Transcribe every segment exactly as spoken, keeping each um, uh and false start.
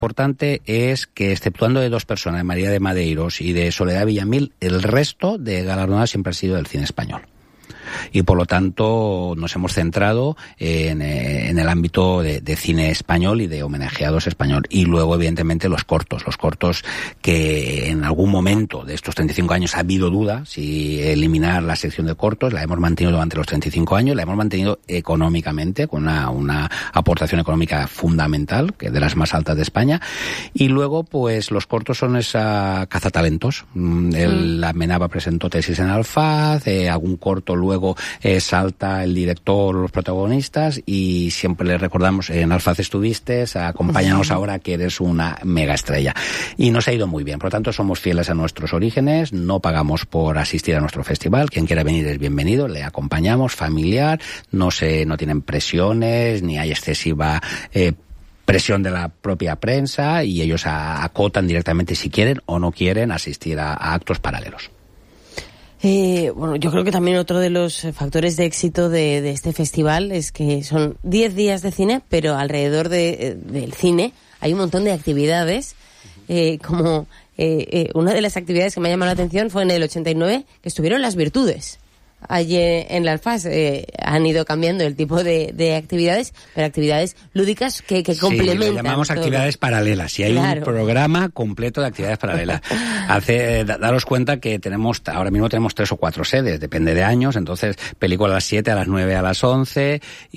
importante es que, exceptuando de dos personas, de María de Madeiros y de Soledad Villamil, el resto de galardonados siempre ha sido del cine español. Y por lo tanto nos hemos centrado en, en el ámbito de, de cine español y de homenajeados español. Y luego, evidentemente, los cortos. Los cortos que en algún momento de estos treinta y cinco años ha habido duda si eliminar la sección de cortos. La hemos mantenido durante los treinta y cinco años. La hemos mantenido económicamente, con una, una aportación económica fundamental, que es de las más altas de España. Y luego, pues, los cortos son esa cazatalentos. El, mm. La Menaba presentó Tesis en Alfaz, eh, algún corto luego Eh, salta el director, los protagonistas, y siempre le recordamos: en Alfaz estuviste, acompáñanos uh-huh. ahora que eres una mega estrella. Y nos ha ido muy bien. Por lo tanto, somos fieles a nuestros orígenes, no pagamos por asistir a nuestro festival. Quien quiera venir es bienvenido, le acompañamos, familiar, no se, no tienen presiones, ni hay excesiva eh, presión de la propia prensa, y ellos a, acotan directamente si quieren o no quieren asistir a, a actos paralelos. Eh, bueno, yo creo que también otro de los factores de éxito de, de este festival es que son diez días de cine, pero alrededor de, del cine hay un montón de actividades, eh, como eh, eh, una de las actividades que me ha llamado la atención fue en el ochenta y nueve, que estuvieron las virtudes. Allí en la Alfaz eh, han ido cambiando el tipo de, de actividades, pero actividades lúdicas que, que complementan. Sí, lo llamamos todo. Actividades paralelas. Y hay claro. un programa completo de actividades paralelas. Hace, daros cuenta que tenemos, ahora mismo tenemos tres o cuatro sedes, depende de años. Entonces, película a las siete, a las nueve, a las once,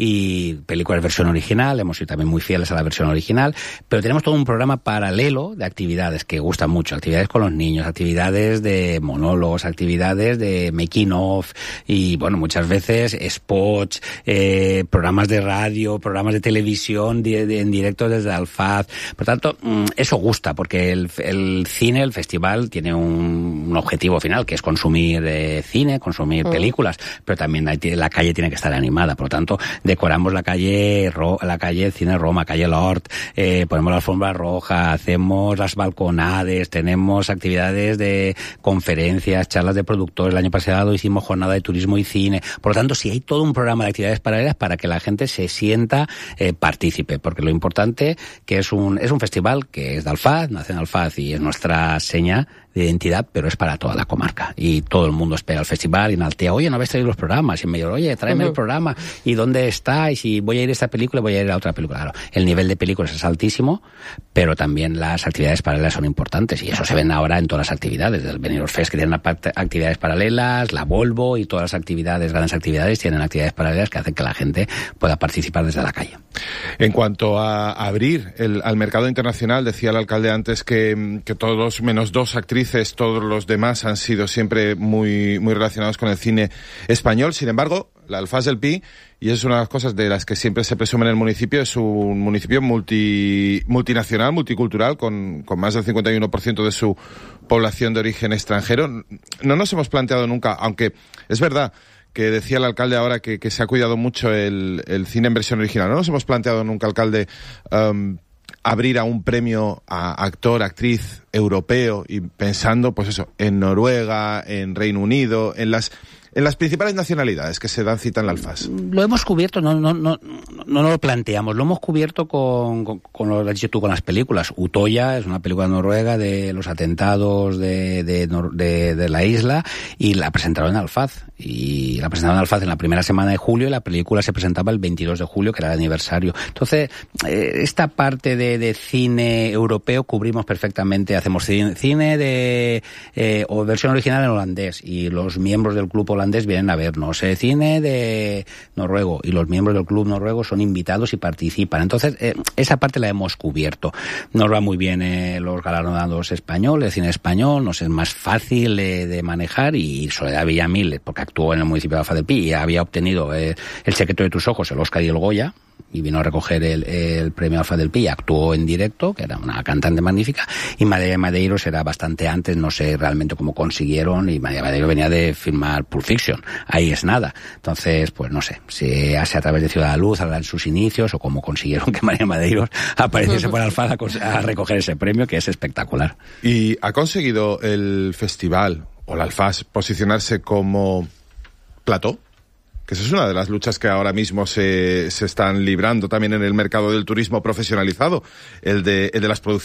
y películas versión original. Hemos sido también muy fieles a la versión original. Pero tenemos todo un programa paralelo de actividades que gustan mucho. Actividades con los niños, actividades de monólogos, actividades de making of. Y bueno, muchas veces spots, eh, programas de radio, programas de televisión de, de, en directo desde Alfaz. Por tanto, eso gusta, porque el, el cine, el festival, tiene un, un objetivo final, que es consumir eh, cine, consumir mm. películas, pero también hay, la calle tiene que estar animada. Por lo tanto, decoramos la calle, la calle Cine Roma, calle Lord, eh, ponemos la alfombra roja, hacemos las balconades, tenemos actividades de conferencias, charlas de productores. El año pasado hicimos jornada de turismo y cine. Por lo tanto, sí hay todo un programa de actividades paralelas para que la gente se sienta eh, partícipe, porque lo importante que es un es un festival que es de Alfaz, nace en Alfaz y es nuestra seña de identidad, pero es para toda la comarca. Y todo el mundo espera el festival y enaltea: oye, ¿no habéis traído los programas? Y me digo: oye, tráeme uh-huh. el programa. ¿Y dónde está? Y si voy a ir a esta película, voy a ir a otra película. Claro, el nivel de películas es altísimo, pero también las actividades paralelas son importantes, y eso se ven ahora en todas las actividades. Del Benidorm Fest, que tienen actividades paralelas, la Volvo y todas las actividades, grandes actividades, tienen actividades paralelas que hacen que la gente pueda participar desde la calle. En cuanto a abrir el, al mercado internacional, decía el alcalde antes que, que todos, menos dos actrices, todos los demás han sido siempre muy, muy relacionados con el cine español. Sin embargo, la Alfaz del Pi, y es una de las cosas de las que siempre se presume en el municipio, es un municipio multi, multinacional, multicultural, con, con más del cincuenta y uno por ciento de su población de origen extranjero. No nos hemos planteado nunca, aunque es verdad que decía el alcalde ahora que, que se ha cuidado mucho el, el cine en versión original, no nos hemos planteado nunca, alcalde, um, abrir a un premio a actor, actriz europeo, y pensando, pues eso, en Noruega, en Reino Unido, en las... en las principales nacionalidades que se dan cita en la Alfaz. Lo hemos cubierto, no no no no lo planteamos, lo hemos cubierto con, con, con lo que has dicho tú, con las películas. Utoya es una película noruega de los atentados de, de, de, de la isla, y la presentaron en Alfaz. Y la presentaron en Alfaz en la primera semana de julio, y la película se presentaba el veintidós de julio, que era el aniversario. Entonces, eh, esta parte de, de cine europeo cubrimos perfectamente. Hacemos cine, cine de eh, o versión original en holandés, y los miembros del club holandés vienen a vernos, eh, cine de noruego, y los miembros del club noruego son invitados y participan. Entonces, eh, esa parte la hemos cubierto. Nos va muy bien eh, los galardonados españoles, el cine español, nos es más fácil eh, de manejar, y Soledad Villamil, porque actuó en el municipio de Alfaz del Pi y había obtenido eh, El secreto de tus ojos, el Oscar y el Goya, y vino a recoger el, el premio Alfaz del Pi, actuó en directo, que era una cantante magnífica. Y María Madeiros era bastante antes, no sé realmente cómo consiguieron, y María Madeiros venía de filmar Pulp Fiction, ahí es nada. Entonces, pues no sé, si hace a través de Ciudad de la Luz, a en sus inicios, o cómo consiguieron que María Madeiros apareciese por Alfaz a, a recoger ese premio, que es espectacular. ¿Y ha conseguido el festival, o la Alfaz, posicionarse como plató? que esa es una de las luchas que ahora mismo se, se están librando también en el mercado del turismo profesionalizado, el de, el de las producciones